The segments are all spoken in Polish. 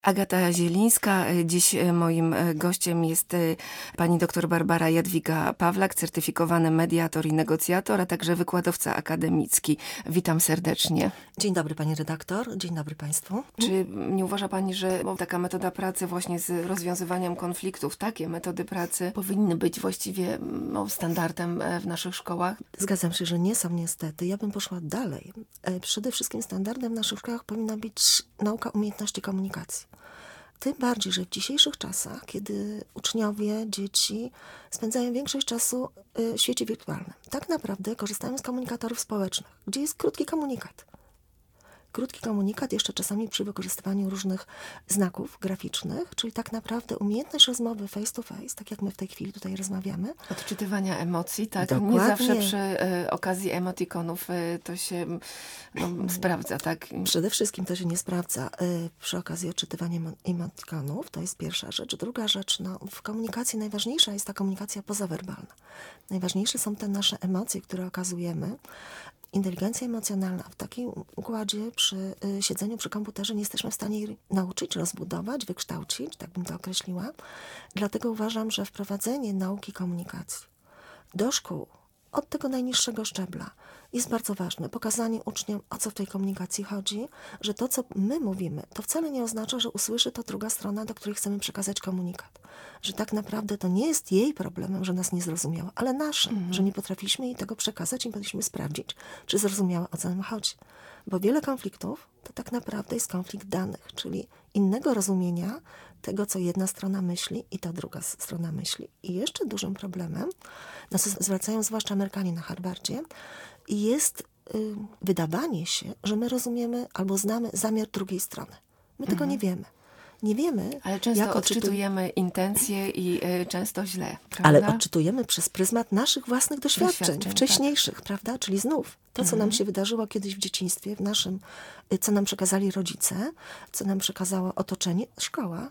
Agata Zielińska. Dziś moim gościem jest pani dr Barbara Jadwiga Pawlak, certyfikowany mediator i negocjator, a także wykładowca akademicki. Witam serdecznie. Dzień dobry pani redaktor, dzień dobry państwu. Czy nie uważa pani, że taka metoda pracy właśnie z rozwiązywaniem konfliktów, takie metody pracy powinny być właściwie standardem w naszych szkołach? Zgadzam się, że nie są niestety. Ja bym poszła dalej. Przede wszystkim standardem w naszych szkołach powinna być nauka umiejętności komunikacji. Tym bardziej, że w dzisiejszych czasach, kiedy uczniowie, dzieci spędzają większość czasu w świecie wirtualnym, tak naprawdę korzystają z komunikatorów społecznych, gdzie jest krótki komunikat. Krótki komunikat jeszcze czasami przy wykorzystywaniu różnych znaków graficznych, czyli tak naprawdę umiejętność rozmowy face to face, tak jak my w tej chwili tutaj rozmawiamy. Odczytywania emocji, tak? Dokładnie. Nie zawsze przy okazji emotikonów to się sprawdza, tak? Przede wszystkim to się nie sprawdza przy okazji odczytywania emotikonów, to jest pierwsza rzecz. Druga rzecz, w komunikacji najważniejsza jest ta komunikacja pozawerbalna. Najważniejsze są te nasze emocje, które okazujemy. Inteligencja emocjonalna w takim układzie przy siedzeniu przy komputerze nie jesteśmy w stanie jej nauczyć, rozbudować, wykształcić, tak bym to określiła. Dlatego uważam, że wprowadzenie nauki komunikacji do szkół od tego najniższego szczebla jest bardzo ważne. Pokazanie uczniom, o co w tej komunikacji chodzi, że to, co my mówimy, to wcale nie oznacza, że usłyszy to druga strona, do której chcemy przekazać komunikat. Że tak naprawdę to nie jest jej problemem, że nas nie zrozumiała, ale naszym, że nie potrafiliśmy jej tego przekazać i powinniśmy sprawdzić, czy zrozumiała, o co nam chodzi. Bo wiele konfliktów to tak naprawdę jest konflikt danych, czyli innego rozumienia tego, co jedna strona myśli i ta druga strona myśli. I jeszcze dużym problemem, na co zwracają zwłaszcza Amerykanie na Harvardzie, jest wydawanie się, że my rozumiemy albo znamy zamiar drugiej strony. My tego nie wiemy. Nie wiemy, ale często odczytujemy intencje i często źle, prawda? Ale odczytujemy przez pryzmat naszych własnych doświadczeń wcześniejszych, tak. Prawda? Czyli znów to, co nam się wydarzyło kiedyś w dzieciństwie, w naszym, co nam przekazali rodzice, co nam przekazało otoczenie, szkoła,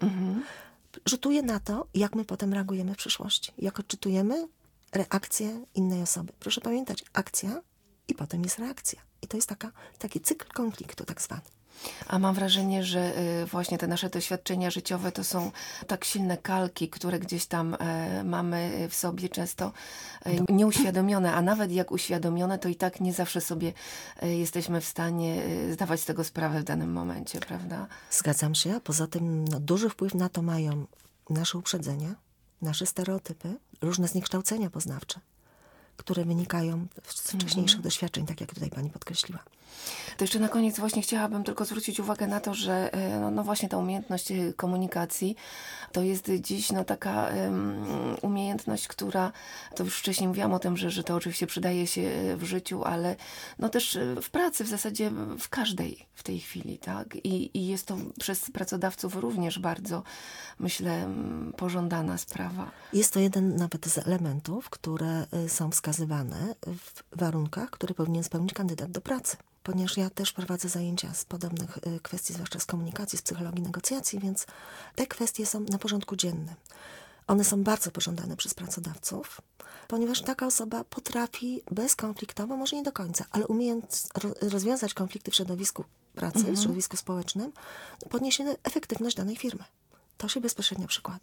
rzutuje na to, jak my potem reagujemy w przyszłości. Jak odczytujemy reakcję innej osoby. Proszę pamiętać, akcja i potem jest reakcja. I to jest taki cykl konfliktu tak zwany. A mam wrażenie, że właśnie te nasze doświadczenia życiowe to są tak silne kalki, które gdzieś tam mamy w sobie często nieuświadomione, a nawet jak uświadomione, to i tak nie zawsze sobie jesteśmy w stanie zdawać z tego sprawę w danym momencie, prawda? Zgadzam się, a poza tym duży wpływ na to mają nasze uprzedzenia, nasze stereotypy, różne zniekształcenia poznawcze, które wynikają z wcześniejszych doświadczeń, tak jak tutaj pani podkreśliła. To jeszcze na koniec właśnie chciałabym tylko zwrócić uwagę na to, że no właśnie ta umiejętność komunikacji to jest dziś taka umiejętność, która, to już wcześniej mówiłam o tym, że to oczywiście przydaje się w życiu, ale też w pracy w zasadzie w każdej w tej chwili, tak? I jest to przez pracodawców również bardzo, myślę, pożądana sprawa. Jest to jeden nawet z elementów, które są wskazywane w warunkach, które powinien spełnić kandydat do pracy. Ponieważ ja też prowadzę zajęcia z podobnych kwestii, zwłaszcza z komunikacji, z psychologii negocjacji, więc te kwestie są na porządku dziennym. One są bardzo pożądane przez pracodawców, ponieważ taka osoba potrafi bezkonfliktowo, może nie do końca, ale umiejąc rozwiązać konflikty w środowisku pracy, w środowisku społecznym, podniesie efektywność danej firmy. To się bezpośrednio przekłada.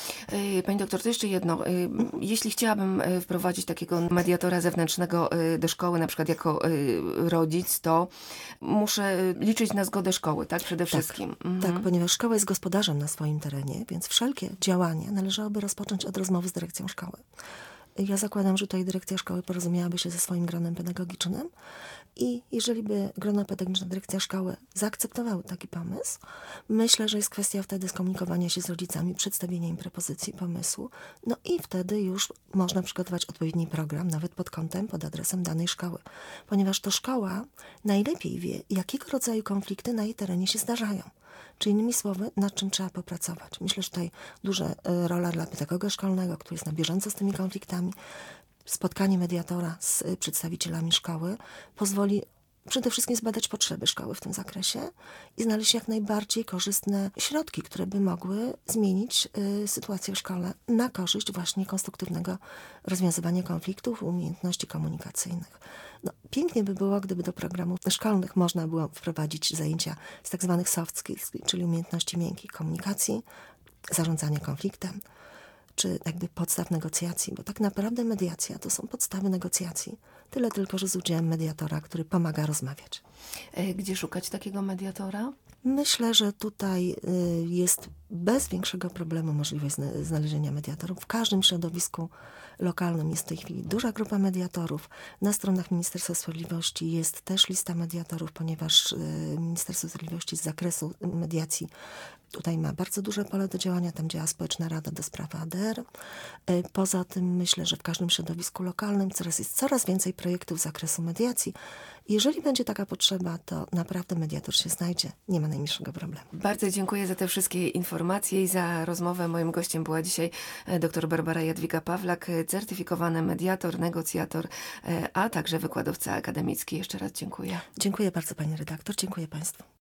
Pani doktor, to jeszcze jedno. Jeśli chciałabym wprowadzić takiego mediatora zewnętrznego do szkoły, na przykład jako rodzic, to muszę liczyć na zgodę szkoły, tak? Przede wszystkim. Tak, ponieważ szkoła jest gospodarzem na swoim terenie, więc wszelkie działania należałoby rozpocząć od rozmowy z dyrekcją szkoły. Ja zakładam, że tutaj dyrekcja szkoły porozumiałaby się ze swoim gronem pedagogicznym i jeżeli by grono pedagogiczne, dyrekcja szkoły zaakceptowały taki pomysł, myślę, że jest kwestia wtedy skomunikowania się z rodzicami, przedstawienia im propozycji, pomysłu, i wtedy już można przygotować odpowiedni program, nawet pod adresem danej szkoły, ponieważ to szkoła najlepiej wie, jakiego rodzaju konflikty na jej terenie się zdarzają. Czy innymi słowy, nad czym trzeba popracować. Myślę, że tutaj duża rola dla pedagoga szkolnego, który jest na bieżąco z tymi konfliktami. Spotkanie mediatora z przedstawicielami szkoły pozwoli przede wszystkim zbadać potrzeby szkoły w tym zakresie i znaleźć jak najbardziej korzystne środki, które by mogły zmienić sytuację w szkole na korzyść właśnie konstruktywnego rozwiązywania konfliktów, umiejętności komunikacyjnych. Pięknie by było, gdyby do programów szkolnych można było wprowadzić zajęcia z tak zwanych soft skills, czyli umiejętności miękkich komunikacji, zarządzania konfliktem, czy jakby podstaw negocjacji, bo tak naprawdę mediacja to są podstawy negocjacji. Tyle tylko, że z udziałem mediatora, który pomaga rozmawiać. Gdzie szukać takiego mediatora? Myślę, że tutaj jest bez większego problemu możliwość znalezienia mediatorów. W każdym środowisku lokalnym jest w tej chwili duża grupa mediatorów. Na stronach Ministerstwa Sprawiedliwości jest też lista mediatorów, ponieważ Ministerstwo Sprawiedliwości z zakresu mediacji tutaj ma bardzo duże pole do działania. Tam działa Społeczna Rada do Spraw ADR. Poza tym myślę, że w każdym środowisku lokalnym jest coraz więcej projektów z zakresu mediacji. Jeżeli będzie taka potrzeba, to naprawdę mediator się znajdzie. Nie ma najmniejszego problemu. Bardzo dziękuję za te wszystkie informacje i za rozmowę. Moim gościem była dzisiaj dr Barbara Jadwiga-Pawlak, certyfikowany mediator, negocjator, a także wykładowca akademicki. Jeszcze raz dziękuję. Dziękuję bardzo pani redaktor, dziękuję państwu.